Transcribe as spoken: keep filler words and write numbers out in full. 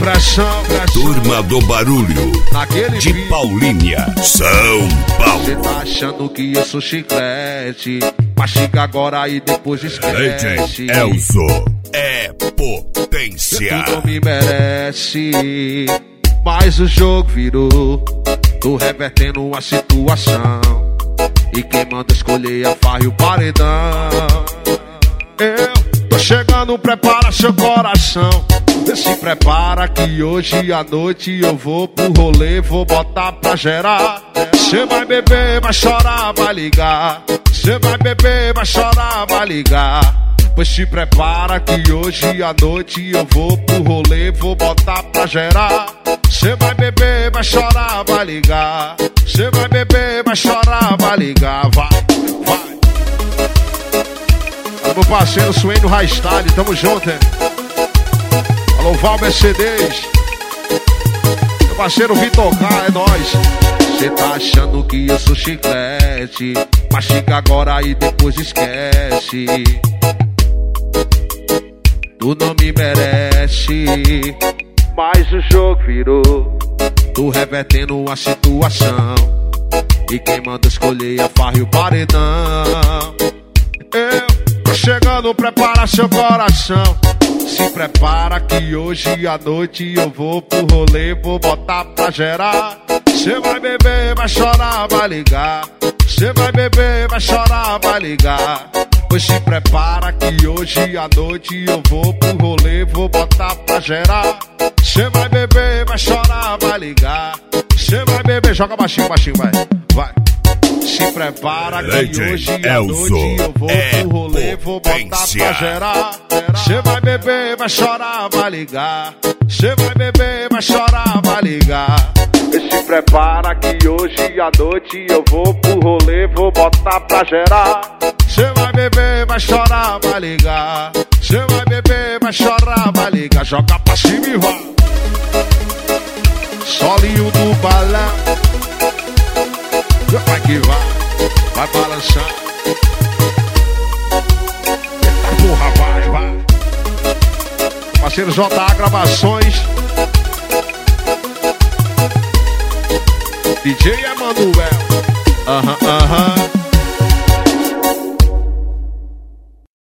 pressão, pressão. Turma do Barulho, naquele de vídeo. Paulínia, São Paulo. Cê tá achando que eu sou chiclete, mastiga agora e depois esquece. D J Elzo é potência. Tu não me merece, mas o jogo virou. Tô revertendo a situação, e quem manda escolher a farra e o paredão. Eu tô chegando, prepara seu coração. Se prepara que hoje à noite eu vou pro rolê, vou botar pra gerar. Cê vai beber, vai chorar, vai ligar. Cê vai beber, vai chorar, vai ligar. Pois se prepara que hoje à noite eu vou pro rolê, vou botar pra gerar. Cê vai beber, vai chorar, vai ligar. Cê vai beber, vai chorar, vai ligar. Vai, vai. Alô, meu parceiro Sueno Raistyle, tamo junto, hein? Alô, Val Mercedes. Meu parceiro Vitor K, é nóis. Cê tá achando que eu sou chiclete, mastiga agora e depois esquece. Tu não me merece, mas o jogo virou. Tô revertendo a situação, e quem manda escolher a farra e o paredão. Eu tô chegando, prepara seu coração. Se prepara que hoje à noite eu vou pro rolê, vou botar pra gerar. Cê vai beber, vai chorar, vai ligar. Cê vai beber, vai chorar, vai ligar. Pois se prepara que hoje à noite eu vou pro rolê, vou botar pra gerar. Cê vai beber, vai chorar, vai ligar. Cê vai beber, joga baixinho, baixinho, vai, vai. Se prepara que hoje à noite eu vou pro rolê, vou botar pra gerar. Cê vai beber, vai chorar, vai ligar. Cê vai beber, vai chorar, vai ligar. Se prepara que hoje à noite eu vou pro rolê, vou botar pra gerar. Cê vai beber, vai chorar, vai ligar. Cê vai beber, vai chorar, vai ligar. Joga pra cima e vai. Solinho do balão. Vai que vai, vai balançar. Eita porra, vai, vai. Parceiro J A Gravações. D J Emanuel. Aham, aham.